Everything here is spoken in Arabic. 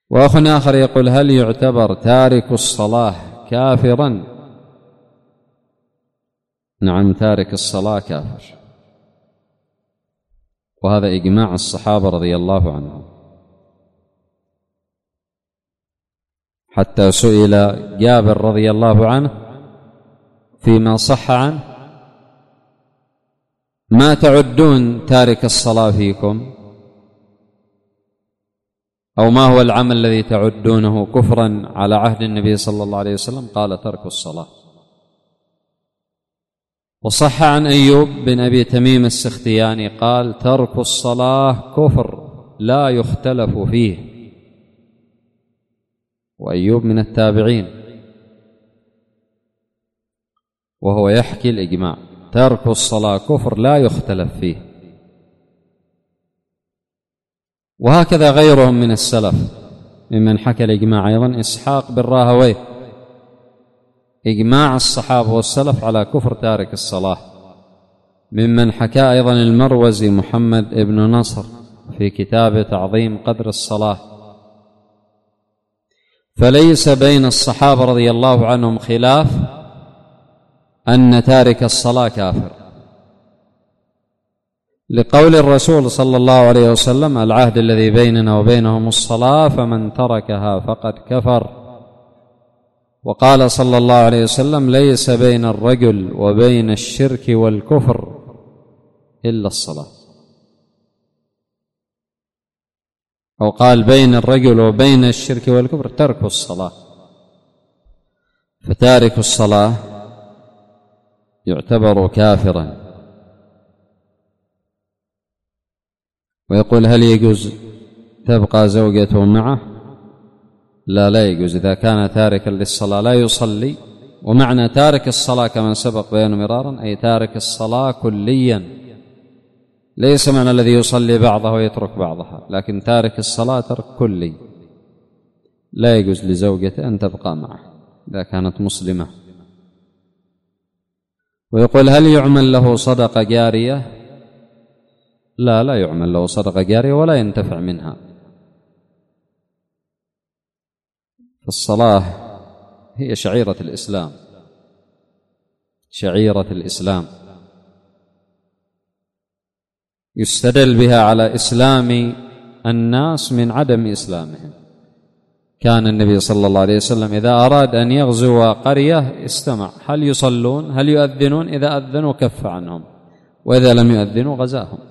وأخ آخر يقول: هل يعتبر تارك الصلاة كافرا؟ نعم، تارك الصلاة كافر، وهذا إجماع الصحابة رضي الله عنهم. حتى سئل جابر رضي الله عنه فيما صح عنه: ما تعدون تارك الصلاة فيكم؟ أو ما هو العمل الذي تعدونه كفرا على عهد النبي صلى الله عليه وسلم؟ قال: ترك الصلاة. وصح عن أيوب بن أبي تميم السختياني قال: ترك الصلاة كفر لا يختلف فيه. وأيوب من التابعين وهو يحكي الإجماع: ترك الصلاة كفر لا يختلف فيه. وهكذا غيرهم من السلف ممن حكى الإجماع أيضا إسحاق بن راهويه، إجماع الصحابة والسلف على كفر تارك الصلاة. ممن حكى أيضا المروزي محمد بن نصر في كتاب تعظيم قدر الصلاة. فليس بين الصحابة رضي الله عنهم خلاف أن تارك الصلاة كافر، لقول الرسول صلى الله عليه وسلم: العهد الذي بيننا وبينهم الصلاة فمن تركها فقد كفر. وقال صلى الله عليه وسلم: ليس بين الرجل وبين الشرك والكفر إلا الصلاة. أو قال: بين الرجل وبين الشرك والكفر ترك الصلاة. فتارك الصلاة يعتبر كافرا. ويقول: هل يجوز تبقى زوجته معه؟ لا يجوز إذا كان تاركا للصلاة لا يصلي. ومعنى تارك الصلاة كما سبق بيانه مرارا أي تارك الصلاة كليا، ليس معنى الذي يصلي بعضها ويترك بعضها، لكن تارك الصلاة ترك كلي. لا يجوز لزوجته أن تبقى معه إذا كانت مسلمة. ويقول: هل يعمل له صدقة جارية؟ لا يعمل له صدقة جارية ولا ينتفع منها. فالصلاة هي شعيرة الإسلام، شعيرة الإسلام يستدل بها على إسلام الناس من عدم إسلامهم. كان النبي صلى الله عليه وسلم إذا أراد أن يغزو قرية استمع: هل يصلون؟ هل يؤذنون؟ إذا أذنوا كف عنهم، وإذا لم يؤذنوا غزاهم.